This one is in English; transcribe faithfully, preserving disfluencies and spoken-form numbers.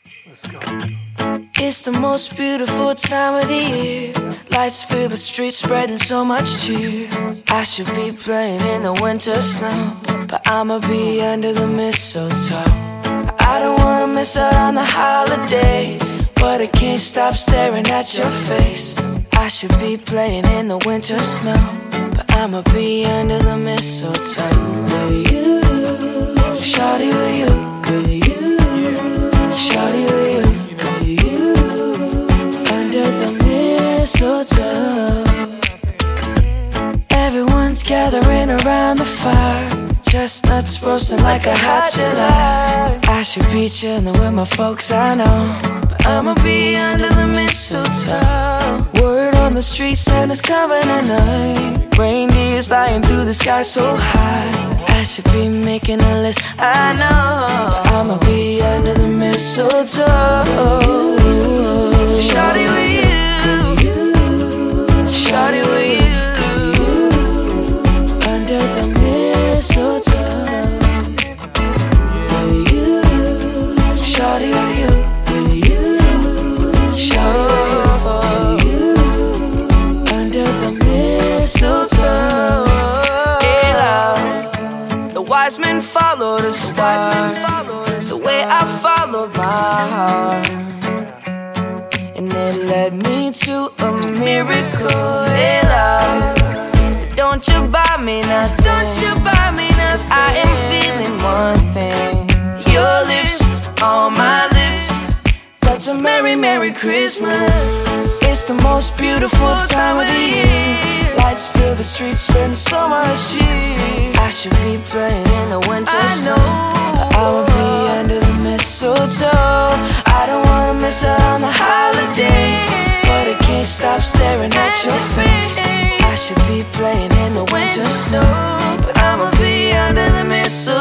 Let's go. It's the most beautiful time of the year. Lights fill the streets, spreading so much cheer. I should be playing in the winter snow, but I'ma be under the mistletoe. I don't wanna miss out on the holiday, but I can't stop staring at your face. I should be playing in the winter snow, but I'ma be under the mistletoe. With you, shawty, with you, with you, shawty, with you, with you, under the mistletoe. Everyone's gathering around the fire, chestnuts roasting like a hot July. I should be chilling with my folks, I know, but I'ma be under the mistletoe. Word on the street, Santa's coming tonight. Reindeer's flying through the sky so high. I should be making a list, I know, but I'ma be under the mistletoe. Shawty with you, shawty with you, under the mistletoe. With you, shawty with you, with you, shawty with you, under the mistletoe. The wise men followed the star, the way I followed my heart, and it led me to a miracle. Hey, love, don't you buy me nothing, don't you buy me nothing. I am feeling one thing, your lips on my lips. That's a merry, merry Christmas. It's the most beautiful time of the year. Lights fill the streets, spend so much cheer. I should be playing in the winter snow, but I will be under the mistletoe. I don't wanna miss out on the holiday, but I can't stop staring at your face. I should be playing in the winter snow, but I'ma be under the mistletoe.